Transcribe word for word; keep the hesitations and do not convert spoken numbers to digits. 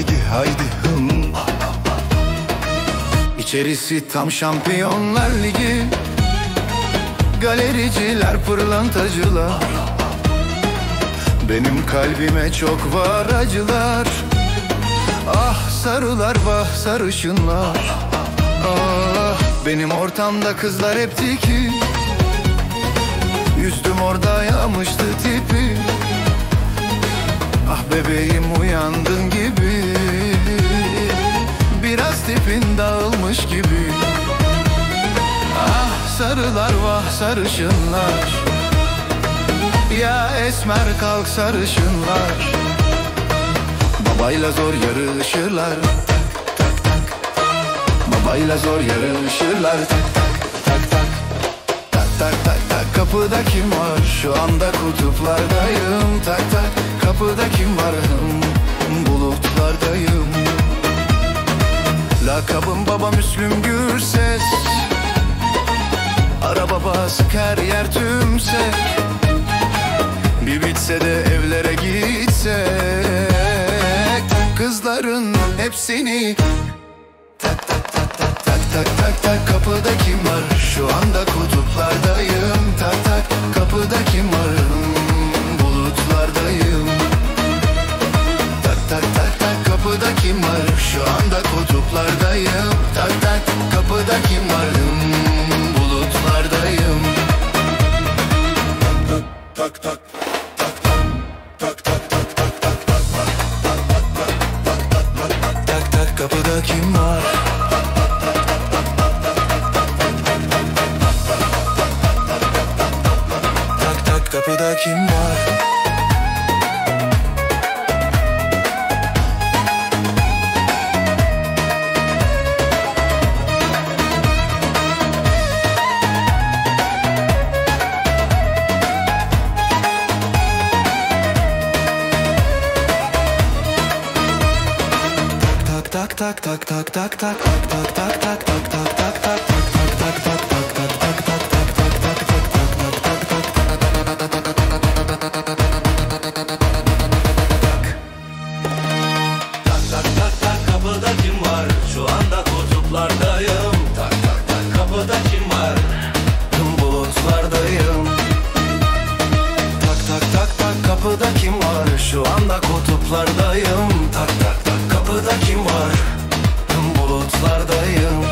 haydi haydi hım. İçerisi tam Şampiyonlar Ligi, galericiler, pırlantacılar. Benim kalbime çok var acılar. Ah sarılar, vah sarışınlar. Ah, benim ortamda kızlar hep tiki. Yüzdüm orada yağmıştı tipi. Ah bebeğim uyandın gibi, biraz tipin dağılmış gibi. Ah sarılar, vah sarışınlar. Ya esmer kalk sarışınlar. Babayla zor yarışırlar. Tak tak tak. Babayla zor yarışırlar. Tak tak tak tak. Tak tak tak tak. Kapıda kim var? Şu anda kutuplardayım. Tak tak. Kapıda kim var? Hmm, bulutlardayım. Lakabım baba Müslüm Gürses. Araba basık her yer tümsek. Bir bitse de evlere gitsek. Kızların hepsini tak tak tak tak tak tak tak tak. Kapıda kim var? Şu anda kutuplardayım. Tak tak. Kapıda kim var? Hmm, bulutlardayım. Tak tak tak tak. Kapıda kim var? Şu anda kutuplardayım. Tak tak. Kapıda kim var? Hmm, bulutlardayım. Tak tak. Kapıda kim var? Tak tak kapıda kim var? Tak tak tak tak tak tak tak tak tak tak tak tak tak tak kapıda kim var? Şu anda kutuplardayım. Tak tak tak kapıda kim var? Bulutlardayım. Tak tak tak tak kapıda kim var? Şu anda kutuplardayım. Tak tak tak kapıda kim var? Bulutlardayım.